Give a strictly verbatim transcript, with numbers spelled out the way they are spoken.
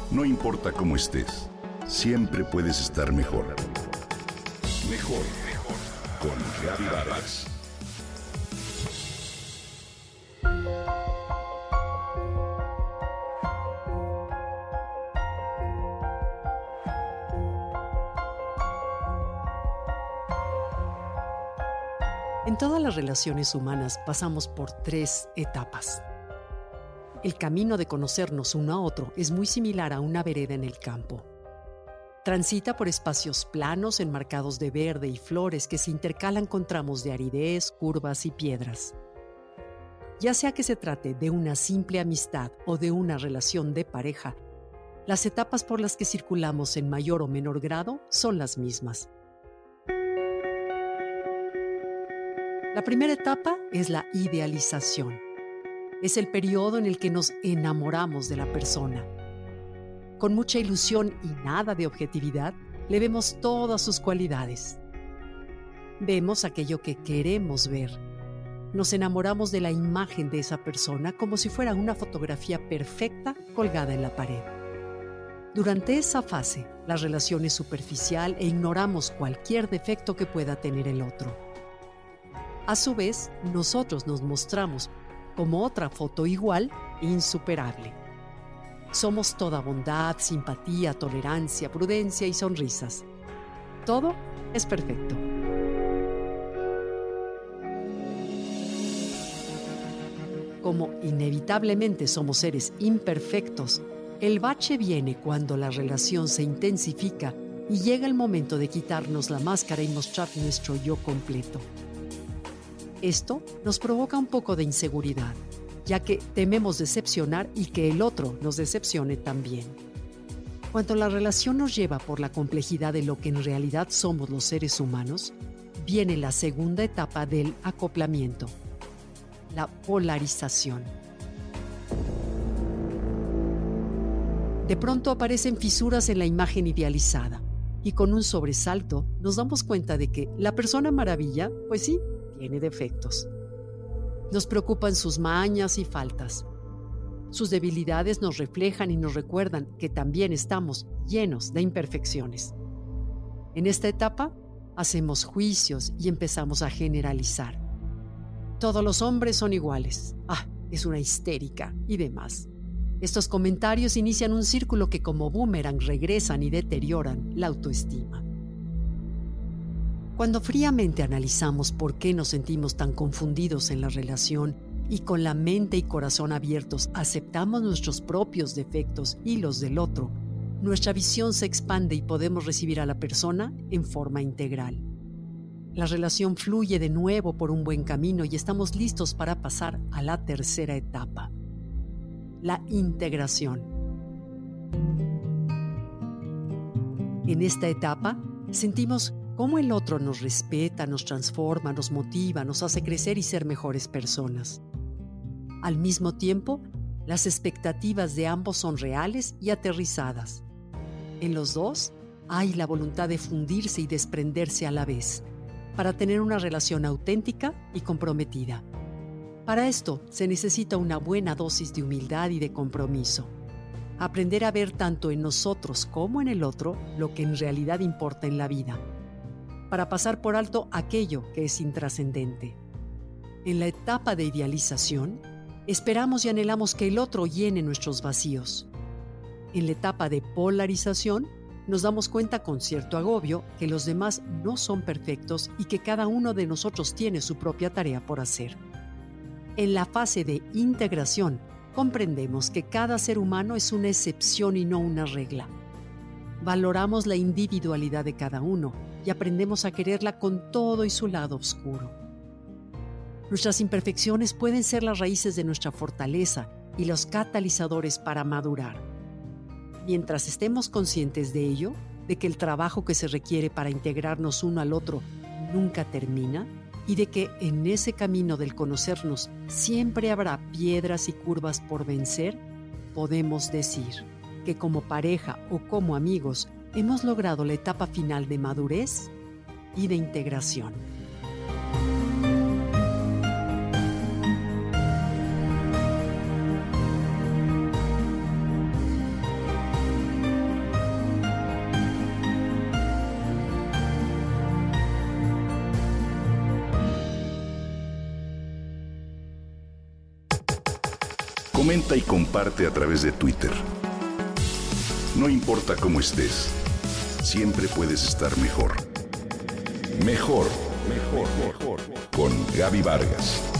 No importa cómo estés, siempre puedes estar mejor. Mejor, mejor. Con Gaby Vargas. En todas las relaciones humanas pasamos por tres etapas. El camino de conocernos uno a otro es muy similar a una vereda en el campo. Transita por espacios planos enmarcados de verde y flores que se intercalan con tramos de aridez, curvas y piedras. Ya sea que se trate de una simple amistad o de una relación de pareja, las etapas por las que circulamos en mayor o menor grado son las mismas. La primera etapa es la idealización. Es el periodo en el que nos enamoramos de la persona. Con mucha ilusión y nada de objetividad, le vemos todas sus cualidades. Vemos aquello que queremos ver. Nos enamoramos de la imagen de esa persona como si fuera una fotografía perfecta colgada en la pared. Durante esa fase, la relación es superficial e ignoramos cualquier defecto que pueda tener el otro. A su vez, nosotros nos mostramos como otra foto igual e insuperable. Somos toda bondad, simpatía, tolerancia, prudencia y sonrisas. Todo es perfecto. Como inevitablemente somos seres imperfectos, el bache viene cuando la relación se intensifica y llega el momento de quitarnos la máscara y mostrar nuestro yo completo. Esto nos provoca un poco de inseguridad, ya que tememos decepcionar y que el otro nos decepcione también. Cuando la relación nos lleva por la complejidad de lo que en realidad somos los seres humanos, viene la segunda etapa del acoplamiento, la polarización. De pronto aparecen fisuras en la imagen idealizada y con un sobresalto nos damos cuenta de que la persona maravilla, pues sí, tiene defectos. Nos preocupan sus mañas y faltas. Sus debilidades nos reflejan y nos recuerdan que también estamos llenos de imperfecciones. En esta etapa, hacemos juicios y empezamos a generalizar. Todos los hombres son iguales. Ah, es una histérica y demás. Estos comentarios inician un círculo que como boomerang regresan y deterioran la autoestima. Cuando fríamente analizamos por qué nos sentimos tan confundidos en la relación y con la mente y corazón abiertos aceptamos nuestros propios defectos y los del otro, nuestra visión se expande y podemos recibir a la persona en forma integral. La relación fluye de nuevo por un buen camino y estamos listos para pasar a la tercera etapa, la integración. En esta etapa sentimos cómo el otro nos respeta, nos transforma, nos motiva, nos hace crecer y ser mejores personas. Al mismo tiempo, las expectativas de ambos son reales y aterrizadas. En los dos hay la voluntad de fundirse y desprenderse a la vez, para tener una relación auténtica y comprometida. Para esto se necesita una buena dosis de humildad y de compromiso. Aprender a ver tanto en nosotros como en el otro lo que en realidad importa en la vida, para pasar por alto aquello que es intrascendente. En la etapa de idealización, esperamos y anhelamos que el otro llene nuestros vacíos. En la etapa de polarización, nos damos cuenta con cierto agobio que los demás no son perfectos y que cada uno de nosotros tiene su propia tarea por hacer. En la fase de integración, comprendemos que cada ser humano es una excepción y no una regla. Valoramos la individualidad de cada uno y aprendemos a quererla con todo y su lado oscuro. Nuestras imperfecciones pueden ser las raíces de nuestra fortaleza y los catalizadores para madurar. Mientras estemos conscientes de ello, de que el trabajo que se requiere para integrarnos uno al otro nunca termina y de que en ese camino del conocernos siempre habrá piedras y curvas por vencer, podemos decir que como pareja o como amigos hemos logrado la etapa final de madurez y de integración. Comenta y comparte a través de Twitter. No importa cómo estés, siempre puedes estar mejor. Mejor, mejor, mejor. Con Gaby Vargas.